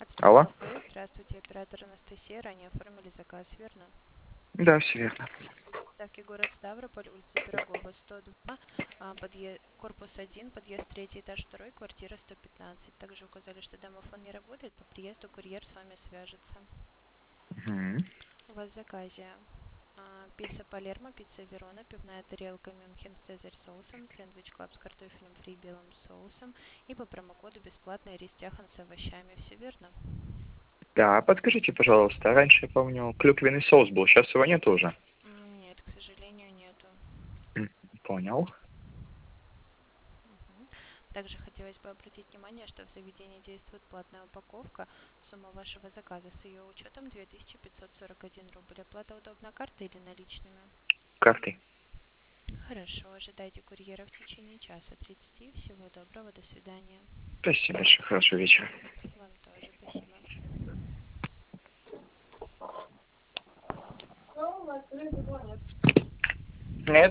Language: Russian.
Алло? Здравствуйте, оператор Анастасия. Ранее оформили заказ, верно? Да, все верно. Доставки город Ставрополь, улица Пирогова, 102, корпус 1, подъезд 3, этаж 2, квартира 115. Также указали, что домофон не работает. По приезду курьер с вами свяжется. Мгм. У вас в заказе пицца Палермо, пицца Верона, пивная тарелка Мюнхен с цезарь соусом, сэндвич клаб с картофелем фри и белым соусом и по промокоду бесплатный рис тяхан с овощами. Все верно? Да, подскажите, пожалуйста, раньше, я помню, клюквенный соус был, сейчас его нет уже. Нет, к сожалению, нету. Понял. Мгм. Также хотелось бы обратить внимание, что в заведении действует платная упаковка. Сумма вашего заказа с ее учетом 2541 рубль. Оплата удобна картой или наличными? Картой. Хорошо, ожидайте курьера в течение часа 30. Всего доброго, до свидания. Спасибо большое, хорошего вечера. Вам тоже спасибо. Ну, открыто,